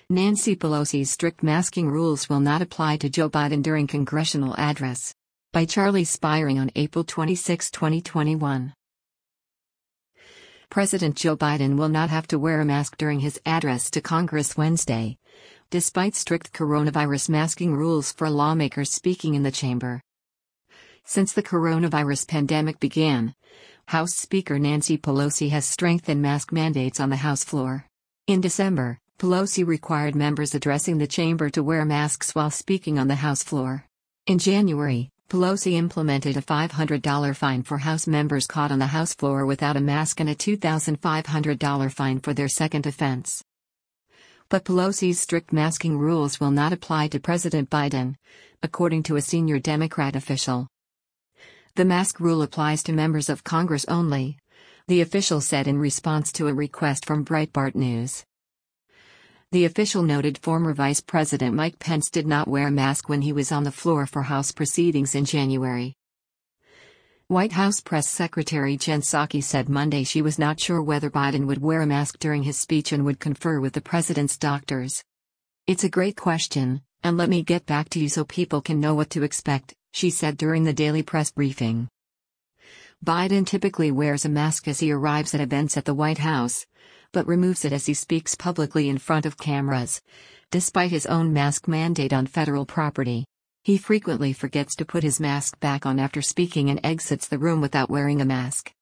Nancy Pelosi's strict masking rules will not apply to Joe Biden during congressional address. By Charlie Spiring on April 26, 2021. President Joe Biden will not have to wear a mask during his address to Congress Wednesday, despite strict coronavirus masking rules for lawmakers speaking in the chamber. Since the coronavirus pandemic began, House Speaker Nancy Pelosi has strengthened mask mandates on the House floor. In December, Pelosi required members addressing the chamber to wear masks while speaking on the House floor. In January, Pelosi implemented a $500 fine for House members caught on the House floor without a mask and a $2,500 fine for their second offense. But Pelosi's strict masking rules will not apply to President Biden, according to a senior Democrat official. The mask rule applies to members of Congress only, the official said in response to a request from Breitbart News. The official noted former Vice President Mike Pence did not wear a mask when he was on the floor for House proceedings in January. White House Press Secretary Jen Psaki said Monday she was not sure whether Biden would wear a mask during his speech and would confer with the president's doctors. "It's a great question, and let me get back to you so people can know what to expect," she said during the daily press briefing. Biden typically wears a mask as he arrives at events at the White House, but removes it as he speaks publicly in front of cameras, despite his own mask mandate on federal property. He frequently forgets to put his mask back on after speaking and exits the room without wearing a mask.